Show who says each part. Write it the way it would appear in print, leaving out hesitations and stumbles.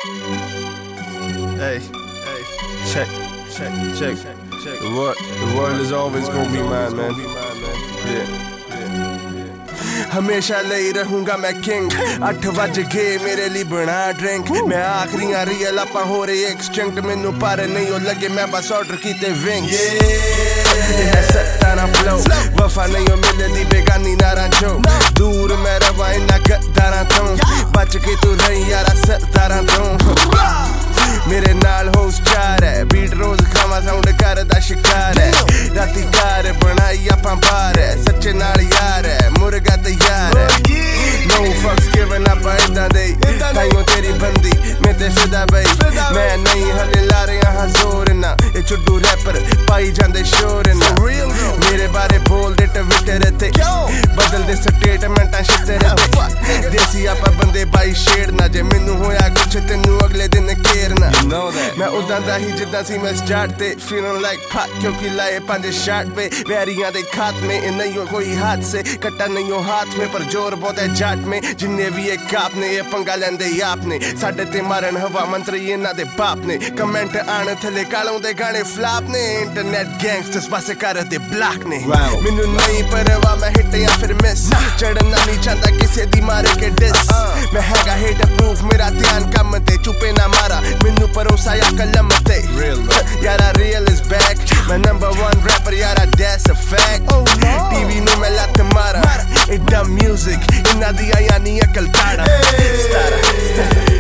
Speaker 1: Hey, check. The world is always gonna be mine, man. Yeah. हमेशा ਲਈ ਰਹੂੰਗਾ मैं king 8 ਵਜ ਗਏ ਮੇਰੇ ਲਈ ਬਣਾ ਡਰਿੰਕ ਮੈਂ ਆਖਰੀਆਂ ਰੀਅਲ ਆਪਾਂ ਹੋ ਰਹੇ ਐਕਸਟਿੰਕਟ ਮੈਨੂੰ ਪਰ ਨਹੀਂ ਉਹ ਲੱਗੇ ਮੈਂ ਬਸ ਆਰਡਰ ਕੀਤੇ ਵਿੰਗਸ ਇਹ ਹੈ ਸੱਤਾਨਾ ਫਲੋ ਵਫਾ ਨਹੀਂ ਉਹ ਮਿਲਦੀ ਬੇਗਾਨੀ ਨਾਰਾਂ ਚੋਂ ਦੂਰ ਮੈਂ ਰਵਾਂ ਇਨ੍ਹਾਂ ਗੱਦਾਰਾਂ ਤੋਂ ਬਚ ਕੇ ਤੂੰ ਰਹੀ ਯਾਰਾ ਸਰਦਾਰਾਂ ਤੋਂ ਮੇਰੇ ਨਾਲ ਹੋਸ ਚਾਰ ਹੈ ਬੀਟ ਰੋਜ਼ ਖਾਵਾਂ ਸਾਊਂਡ ਕਰਦਾ ਸ਼ਿਕਾਰ ਹੈ ਰਾਤੀ ਕਾਰ ਬਣਾਈ ਆਪਾਂ ਬਾਹਰ ਹੈ ਸੱਚੇ ਨਾਲ ਯਾਰ ਹੈ ਮੁਰਗਾ ਤਿਆਰ ਹੈ No fucks given up ਇਦਾਂ ਦੇ ਤਾਈਓ ਤੇਰੀ ਬੰਦੀ ਮੈਂ ਤੇ ਫਿਦਾ ਬਈ ਮੈਂ ਨਹੀਂ ਹਲੇ ਲਾ ਰਿਹਾ ਹਾਂ ਜ਼ੋਰ ਨਾ ਇਹ ਚੁੱਡੂ ਰੈਪਰ ਪਾਈ ਜਾਂਦੇ ਸ਼ੋਰ ਨਾ ਮੇਰੇ ਬਾਰੇ ਬੋਲਦੇ ਟਵਿੱਟਰ ਤੇ ਬਦਲਦੇ ਸਟੇਟਮੈਂਟਾਂ ਸ਼ਿੱਤਰ ਤੇ ਦੇਸੀ ਆਪਾਂ ਬੰਦੇ ਬਾਈ ਸ਼ੇਡ ਨਾ ਜੇ ਮੈਨੂੰ ਹੋਇਆ ਕੁਛ ਤੈਨੂੰ ਅਗਲੇ ਦਿਨ ਘੇਰਨਾ ਮੈਂ ਉਦਾਂ ਦਾ ਹੀ ਜਿੱਦਾਂ ਸੀ ਮੈਂ ਸਟਾਰਟ ਤੇ feeling like pot ਕਿਉਂਕਿ ਲਾਏ 5 ਸ਼ਾਟ पे ਵੈਰੀਆਂ ਦੇ ਖਾਤਮੇ ਇਹ ਨਹੀਂ ਕੋਈ ਹੱਥ ਸੇ ਕੱਟਾ ਨਹੀਂ ਉਹ ਹੱਥ ਮੇ ਪਰ ਜ਼ੋਰ ਬਹੁਤ ਹੈ ਜਾਟ ਮੇ ਜਿੰਨੇ ਵੀ ਇਹ ਕਾਪ ਨੇ ਇਹ ਪੰਗਾ ਲੈਂਦੇ ਆਪ ਨੇ ਸਾਡੇ ਤੇ ਮਾਰਨ ਹਵਾ ਮੰਤਰੀ ਇਹਨਾਂ ਦੇ ਬਾਪ ਨੇ ਕਮੈਂਟ ਆਣ ਥੱਲੇ ਕਾਲੋਂ ਦੇ ਗਾਣੇ ਫਲਾਪ ਨੇ ਇੰਟਰਨੈਟ ਗੈਂਗਸਟਰਸ ਪਾਸੇ ਕਰਦੇ ਬਲੈਕ ਨੇ ਮੈਨੂੰ ਨਹੀਂ ਪਰਵਾ ਮੈਂ ਹਿੱਟ ਜਾਂ ਫਿਰ ਮਿਸ ਚੜਨਾ ਨਹੀਂ ਚਾਹੁੰਦਾ ਕਿਸੇ ਦੀ ਮਾਰੇ ਕੇ ਡਿਸ ਮੈਂ ਹੈਗਾ ਹਿੱਟ ਪ੍ਰੂਫ ਮੇਰਾ ਧਿਆਨ ਕੰਮ ਤੇ ਚੁੱਪੇ ਨਾ ਮਾਰਾ ਮੈਨੂੰ ਭਰੋਸਾ ਜਾਂ ਕਲਮ ਤੇ ਯਾਰਾ real is back my number 1 rapper ਯਾਰਾ that's a fact TV ਨੂੰ ਮੈਂ ਲੱਤ ਮਾਰਾ ਇਹ dumb music ਇਹਨਾਂ ਦੀ ਆਇਆ ਨਹੀਂ ਅਕਲ ਤਾੜਾ